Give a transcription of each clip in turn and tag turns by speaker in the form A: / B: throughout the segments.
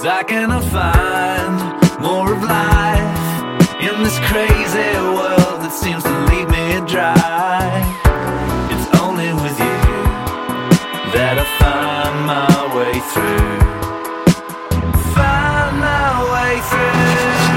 A: I cannot find more of life in this crazy world that seems to leave me dry. It's only with you that I find my way through. Find my way through.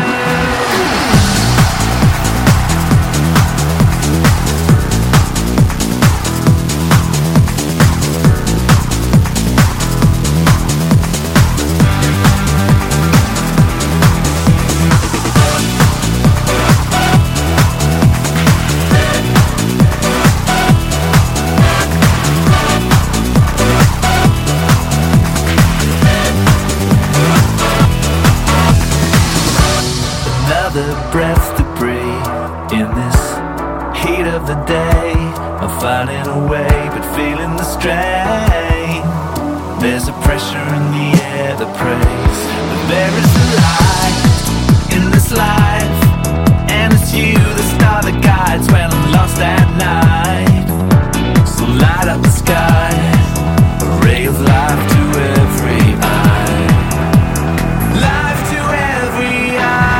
A: Another breath to breathe in this heat of the day. I'm finding a way, but feeling the strain. There's a pressure in the air that prays, but there is a light in this life, and it's you, the star that guides when I'm lost at night. So light up the sky, a ray of life to every eye. Life to every eye.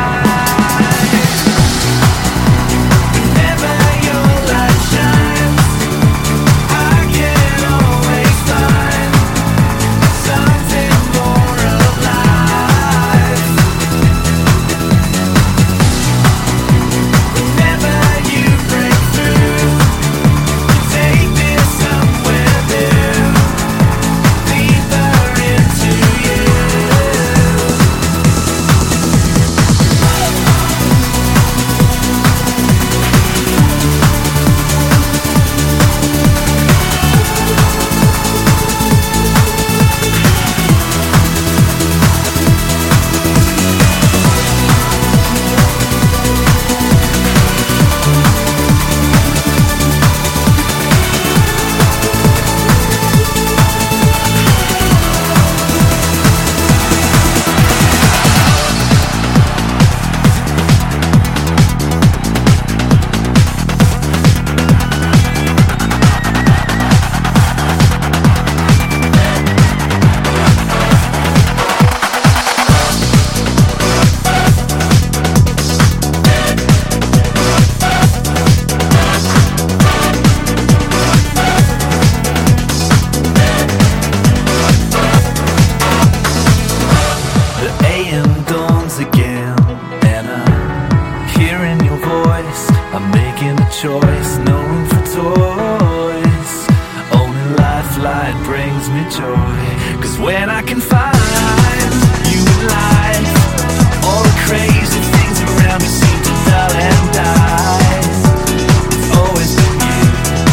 A: Choice, no room for toys. Only lifeline brings me joy. 'Cause when I can find you in life, all the crazy things around me seem to dull and die. It's always been you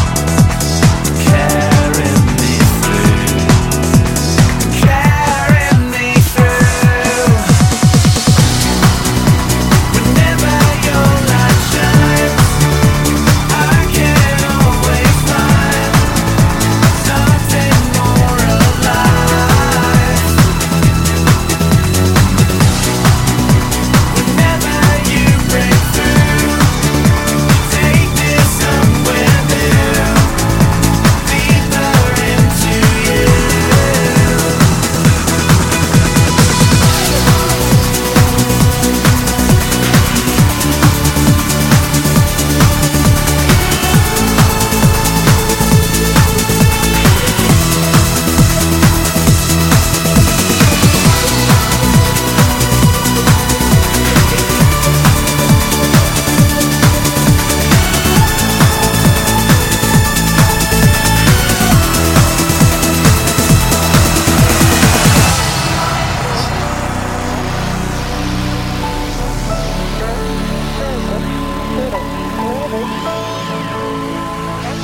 A: carrying me through, carrying me through. Whenever your light shines,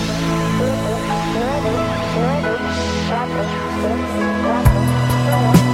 B: Thank you.